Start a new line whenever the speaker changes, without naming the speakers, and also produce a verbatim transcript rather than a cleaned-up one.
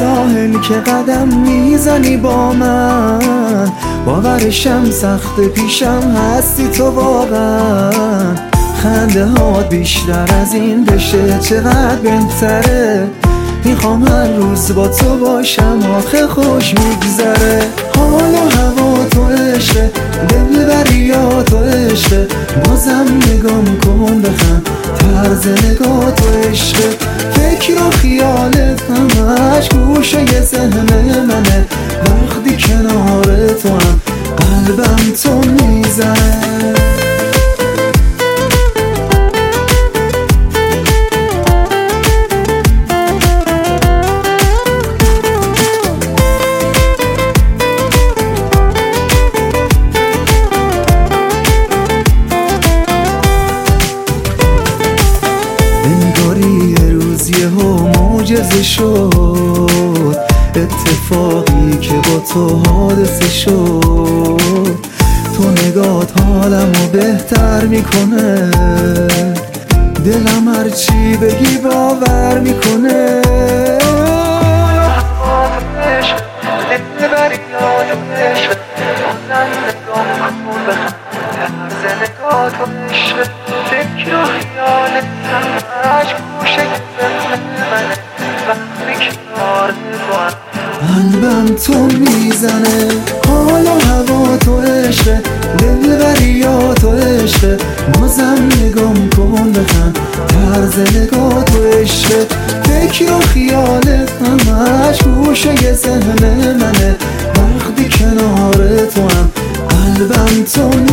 ساحل که قدم میزنی با من، باورشم سخت پیشم هستی تو واقعا. خنده ها بیشتر از این بشه چقدر بهتره، میخوام هر روز با تو باشم آخه خوش میگذره. حال و هوا تو عشقه، دلبریا تو عشقه، بازم نگام کن بخند، طرز نگاه تو عشقه. فکر و خیالت همش گوشه ذهن منه، وقتی کنار تو هم قلبم تو میزنه. معجزه شد اتفاقی که با تو حادثه شد، تو نگات حالمو بهتر میکنه، دلم هرچی بگی باور میکنه. فکر و خیالت همش گوشه منه، وقتی کنار تو قلبم تو میزنه. حال و هوا تو عشقه، دلبریا تو عشقه، بازم نگام کن بخند، طرز نگاه تو عشقه. فکر و خیالت همش گوشه ذهن منه، وقتی کنار تو هم قلبم تو